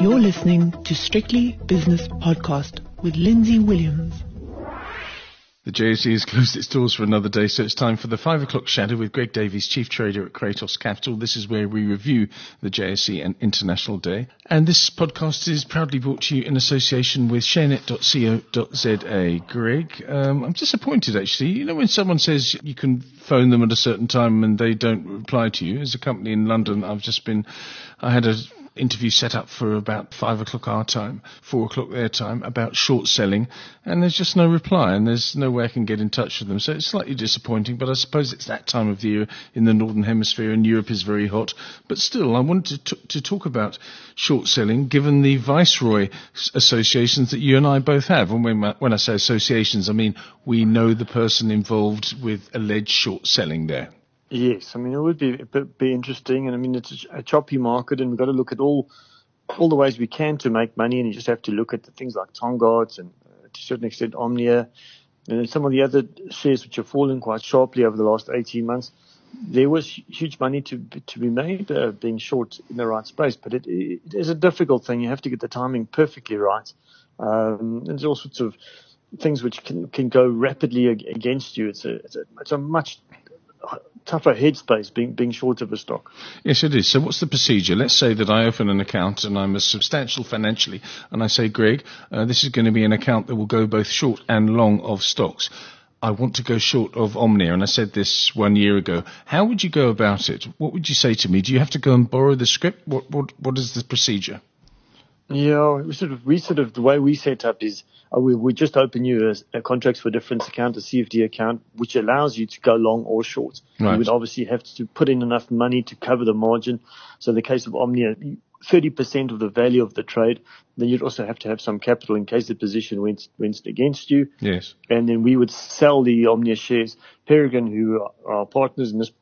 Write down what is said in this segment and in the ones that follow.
You're listening to Strictly Business Podcast with Lindsay Williams. The JSE has closed its doors for another day, so it's time for the 5 o'clock shadow with Greg Davies, Chief Trader at Kratos Capital. This is where we review the JSE and International Day. And this podcast is proudly brought to you in association with sharenet.co.za. Greg, I'm disappointed actually. You know when someone says you can phone them at a certain time and they don't reply to you? As a company in London, I had an interview set up for about 5 o'clock our time, 4 o'clock their time, about short selling, and there's just no reply, and there's no way I can get in touch with them. So it's slightly disappointing, but I suppose it's that time of the year in the Northern Hemisphere, and Europe is very hot. But still, I wanted to talk about short selling, given the Viceroy associations that you and I both have. And when I say associations, I mean we know the person involved with alleged short selling there. Yes, I mean, it would be interesting, and I mean, it's a choppy market, and we've got to look at all the ways we can to make money, and you just have to look at the things like Tonguat and to a certain extent Omnia, and then some of the other shares which have fallen quite sharply over the last 18 months. There was huge money to be made being short in the right space, but it is a difficult thing. You have to get the timing perfectly right. There's all sorts of things which can go rapidly against you. It's a much tougher headspace being short of a stock. Yes, it is. So what's the procedure? Let's say that I open an account and I'm substantial financially, and I say, Greg, this is going to be an account that will go both short and long of stocks. I want to go short of Omnia, and I said this 1 year ago. How would you go about it? What would you say to me? Do you have to go and borrow the script? What is the procedure? Yeah, we sort of the way we set up is we just open you a contracts for difference account, a CFD account, which allows you to go long or short. Right. You would obviously have to put in enough money to cover the margin. So in the case of Omnia, 30% of the value of the trade, then you'd also have to have some capital in case the position went against you. Yes. And then we would sell the Omnia shares. Peregrine, who are our partners in this,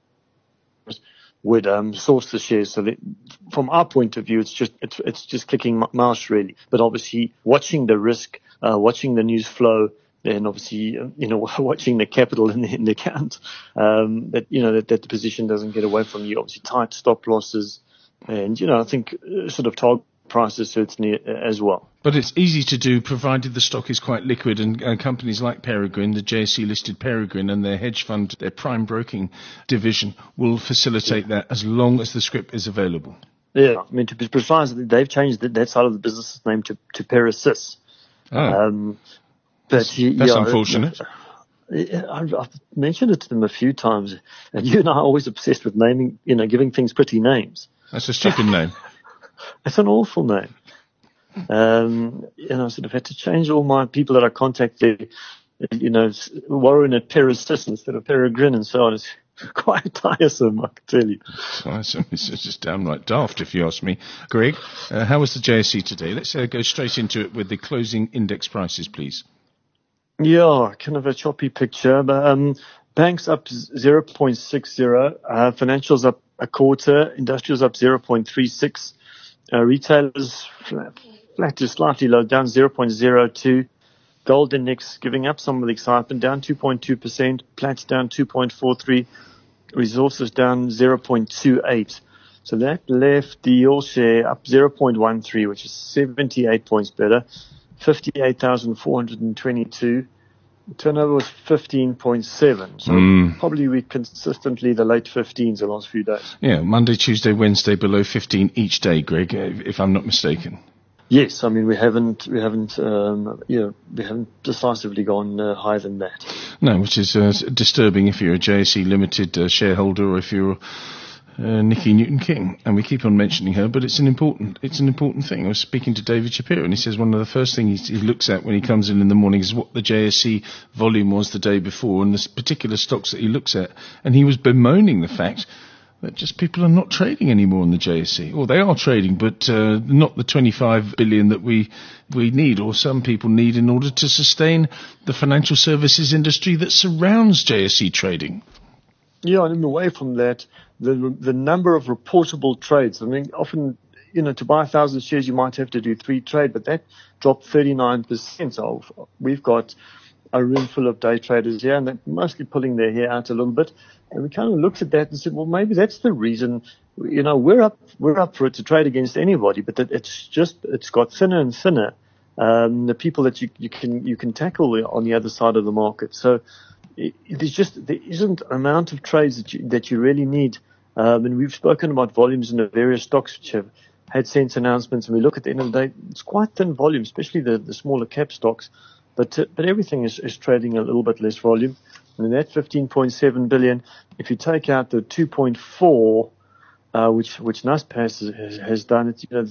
would source the shares. So that from our point of view, it's just clicking mouse really. But obviously watching the risk, watching the news flow, and obviously watching the capital in the account, that the position doesn't get away from you. Obviously tight stop losses, and I think sort of target prices certainly as well. But it's easy to do provided the stock is quite liquid, and companies like Peregrine, the JSE listed Peregrine, and their hedge fund, their prime broking division will facilitate that as long as the script is available. Yeah, I mean, to be precise, they've changed that side of the business's name to Perisys. Oh. That's unfortunate. I've mentioned it to them a few times, and you and I are always obsessed with naming, giving things pretty names. That's a stupid name. It's an awful name. I sort of had to change all my people that I contacted, Warren at Perisys instead of Peregrine and so on. It's quite tiresome, I can tell you. Tiresome. It's just downright daft, if you ask me. Greg, how was the JSE today? Let's go straight into it with the closing index prices, please. Yeah, kind of a choppy picture, but banks up 0.60, financials up a quarter, industrials up 0.36, retailers flat to slightly low, down 0.02. Gold index giving up some of the excitement, down 2.2%. Platts down 2.43. Resources down 0.28. So that left the all share up 0.13, which is 78 points better. 58,422. Turnover was 15.7. So probably we consistently the late 15s the last few days. Yeah, Monday, Tuesday, Wednesday below 15 each day, Greg, if I'm not mistaken. Yes, I mean we haven't decisively gone higher than that. No, which is disturbing if you're a JSE Limited shareholder or if you're Nikki Newton-King, and we keep on mentioning her, but it's an important thing. I was speaking to David Shapiro, and he says one of the first things he looks at when he comes in the morning is what the JSE volume was the day before, and the particular stocks that he looks at, and he was bemoaning the fact that just people are not trading anymore on the JSE. Or they are trading, but not the 25 billion that we need, or some people need, in order to sustain the financial services industry that surrounds JSE trading. Yeah, and away from that, the number of reportable trades. I mean, often, to buy 1,000 shares, you might have to do 3 trades, but that dropped 39%. So we've got a room full of day traders here, and they're mostly pulling their hair out a little bit. And we kind of looked at that and said, well, maybe that's the reason we're up for it to trade against anybody, but it's got thinner and thinner. The people that you can tackle on the other side of the market. So there isn't an amount of trades that you really need. And we've spoken about volumes in the various stocks which have had sense announcements, and we look at the end of the day, it's quite thin volume, especially the smaller cap stocks. But everything is trading a little bit less volume. And that 15.7 billion, if you take out the 2.4, which Naspers has done,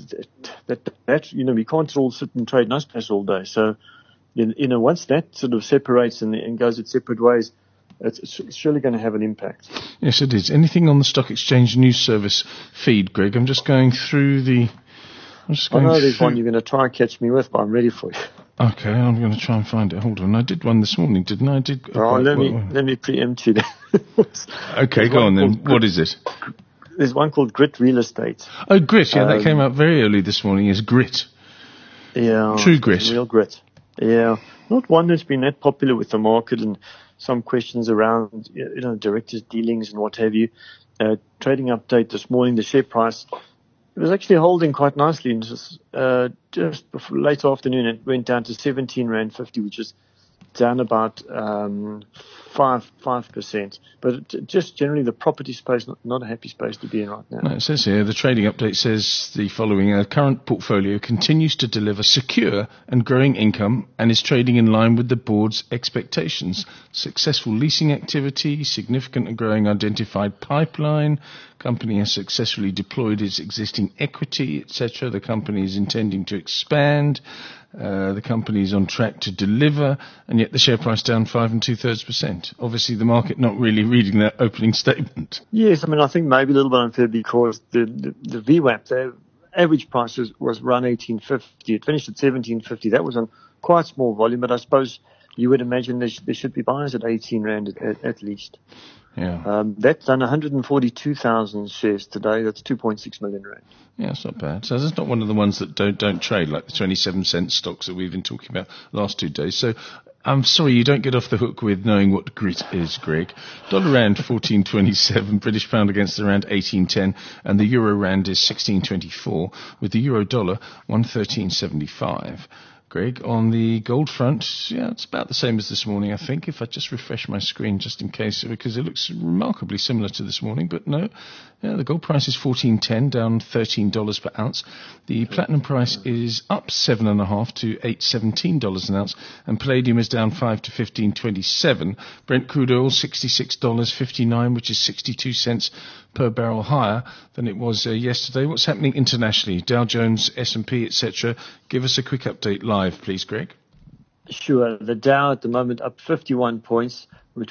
we can't all sit and trade Naspers all day. So, once that sort of separates and goes its separate ways, it's surely going to have an impact. Yes, it is. Anything on the Stock Exchange News Service feed, Greg? I'm just going through the... I know there's one you're going to try and catch me with, but I'm ready for you. Okay, I'm going to try and find it. Hold on. I did one this morning, didn't I? Let me preempt you then. Okay, go on then. What is it? There's one called Grit Real Estate. Oh, Grit. Yeah, that came out very early this morning. It's Grit. Yeah. True Grit. Real Grit. Yeah. Not one that's been that popular with the market, and some questions around, directors' dealings and what have you. Trading update this morning, the share price, it was actually holding quite nicely. And just before, late afternoon, it went down to 17 Rand 50, which is down about 5%. But just generally the property space, not a happy space to be in right now. No, it says here, the trading update says the following. Our current portfolio continues to deliver secure and growing income and is trading in line with the board's expectations. Successful leasing activity, significant and growing identified pipeline. Company has successfully deployed its existing equity, etc. The company is intending to expand. The company is on track to deliver, and yet the share price down 5 2/3%. Obviously, the market not really reading that opening statement. Yes, I think maybe a little bit unfair because the VWAP, the average price was around 1850. It finished at 1750. That was on quite small volume, but I suppose you would imagine there should be buyers at 18 Rand at least. Yeah. That's done 142,000 shares today. That's 2.6 million Rand. Yeah, it's not bad. So that's not one of the ones that don't trade, like the 27-cent stocks that we've been talking about last 2 days. So I'm sorry you don't get off the hook with knowing what Grit is, Greg. Dollar Rand 14.27, British pound against the Rand 18.10, and the Euro Rand is 16.24, with the Euro Dollar 113.75. Greg, on the gold front, yeah, it's about the same as this morning, I think, if I just refresh my screen just in case, because it looks remarkably similar to this morning, but no. Yeah, the gold price is $14.10, down $13 per ounce. The platinum price is up 7.5 to $817 an ounce, and palladium is down 5 to $15.27. Brent crude oil $66.59, which is 62 cents per barrel higher than it was yesterday. What's happening internationally? Dow Jones, S&P, etc. Give us a quick update live, please, Greg. Sure. The Dow at the moment up 51 points. We're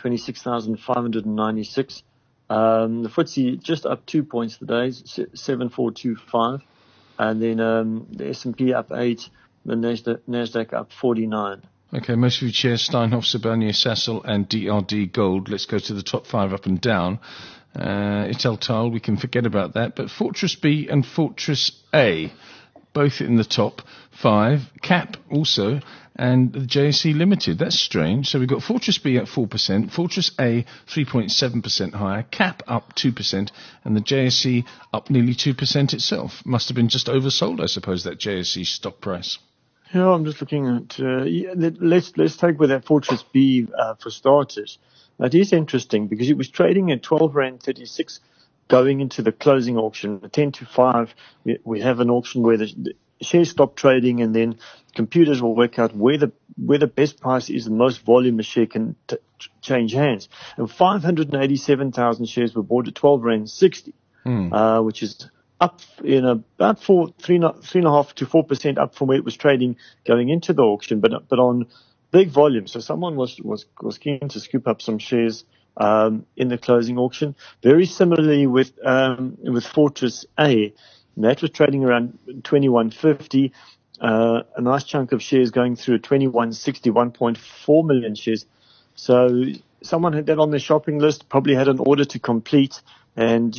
26,596. The FTSE just up 2 points today, 7425. And then the S&P up 8, the Nasdaq up 49. Okay, most of you shares, Steinhoff, Sibanye, Sasol and DRD Gold. Let's go to the top 5 up and down. Italtal, we can forget about that. But Fortress B and Fortress A, both in the top 5. CAP also, and the JSE Limited. That's strange. So we've got Fortress B at 4%, Fortress A 3.7% higher, CAP up 2%, and the JSE up nearly 2% itself. Must have been just oversold, I suppose, that JSE stock price. Yeah, I'm just looking at, let's take with that Fortress B for starters. That is interesting because it was trading at 12 Rand 36 going into the closing auction. At 10 to 5, we have an auction where the shares stop trading, and then computers will work out where the best price is, the most volume the share can change hands. And 587,000 shares were bought at 12 Rand 60, which is up about 3.5 to 4% up from where it was trading going into the auction, but on big volume. So someone was keen to scoop up some shares in the closing auction. Very similarly with Fortress A, that was trading around 21.50. A nice chunk of shares going through at 21.60, 1.4 million shares. So someone had that on their shopping list, probably had an order to complete, and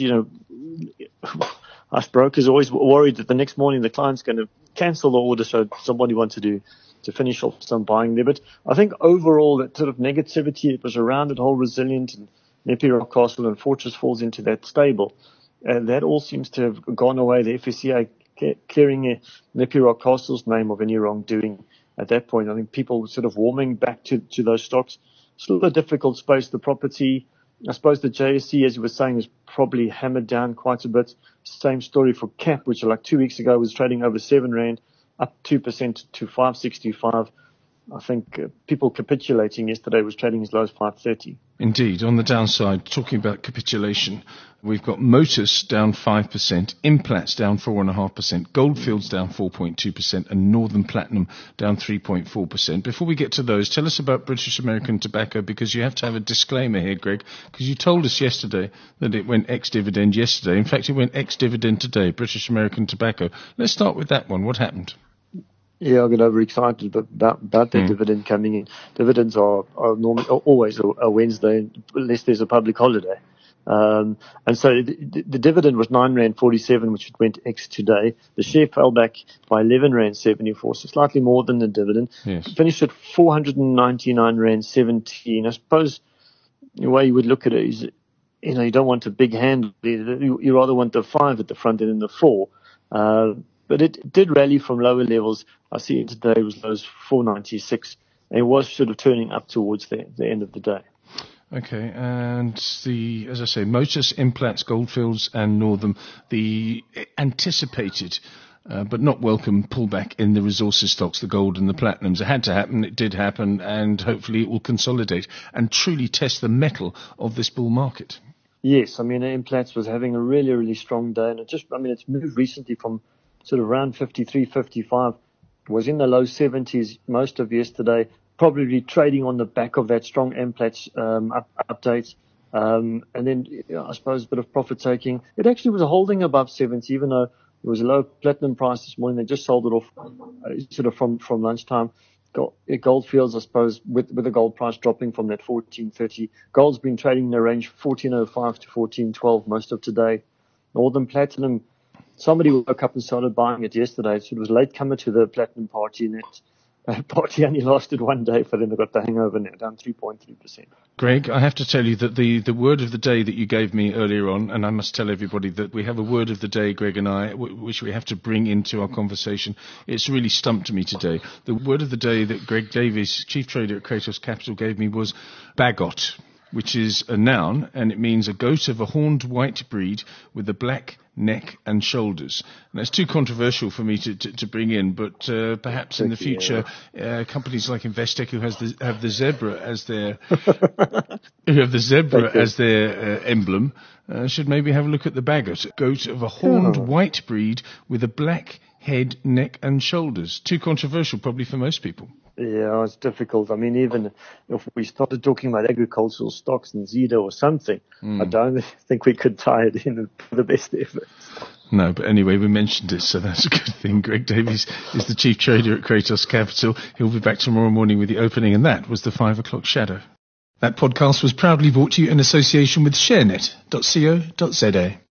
us brokers are always worried that the next morning the client's going to cancel the order, so somebody wanted to finish off some buying there. But I think overall that sort of negativity, it was around that whole Resilient and Nepi Rockcastle and Fortress falls into that stable. that all seems to have gone away. The FSCA clearing Nippy Rockcastle's name of any wrongdoing at that point. I think people sort of warming back to those stocks. Still a difficult space. The property, I suppose the JSE, as you were saying, is probably hammered down quite a bit. Same story for CAP, which like 2 weeks ago was trading over 7 Rand, up 2% to 565. I think people capitulating yesterday was trading as low as 530. Indeed. On the downside, talking about capitulation, we've got Motus down 5%, Implats down 4.5%, Goldfields down 4.2%, and Northern Platinum down 3.4%. Before we get to those, tell us about British American Tobacco, because you have to have a disclaimer here, Greg, because you told us yesterday that it went ex-dividend yesterday. In fact, it went ex-dividend today, British American Tobacco. Let's start with that one. What happened? Yeah, I got overexcited about the dividend coming in. Dividends are normally always a Wednesday, unless there's a public holiday. And so the dividend was 9 Rand 47, which went ex today. The share fell back by 11 Rand 74, so slightly more than the dividend. Yes. Finished at 499 Rand 17. I suppose the way you would look at it is, you don't want a big handle. You rather want the 5 at the front end than the 4. But it did rally from lower levels. I see it today was those 496. And it was sort of turning up towards the end of the day. Okay, and as I say, Motus, Implats, Goldfields and Northern, the anticipated but not welcome pullback in the resources stocks, the gold and the platinums. It had to happen, it did happen, and hopefully it will consolidate and truly test the mettle of this bull market. Yes, I mean, Implats was having a really, really strong day, and it's moved recently from sort of around 53, 55, was in the low 70s most of yesterday, probably trading on the back of that strong Implats update. And then, I suppose, a bit of profit taking. It actually was holding above 70, even though it was a low platinum price this morning. They just sold it off sort of from lunchtime. Goldfields, I suppose, with the gold price dropping from that 1430. Gold's been trading in the range 1405 to 1412 most of today. Northern Platinum, somebody woke up and started buying it yesterday. So it was late comer to the platinum party, and that party only lasted one day for them. They got the hangover now, down 3.3%. Greg, I have to tell you that the word of the day that you gave me earlier on, and I must tell everybody that we have a word of the day, Greg and I, which we have to bring into our conversation. It's really stumped me today. The word of the day that Greg Davies, chief trader at Kratos Capital, gave me was bagot, which is a noun, and it means a goat of a horned white breed with a black neck and shoulders. And that's too controversial for me to bring in, but perhaps in the future, companies like Investec, who have the zebra as their emblem, should maybe have a look at the bagot, goat of a horned white breed with a black head, neck and shoulders. Too controversial probably for most people. Yeah, it's difficult. I mean, even if we started talking about agricultural stocks and Zeda or something, I don't think we could tie it in for the best efforts. No, but anyway, we mentioned it, so that's a good thing. Greg Davies is the chief trader at Kratos Capital. He'll be back tomorrow morning with the opening, and that was the 5 o'clock shadow. That podcast was proudly brought to you in association with ShareNet.co.za.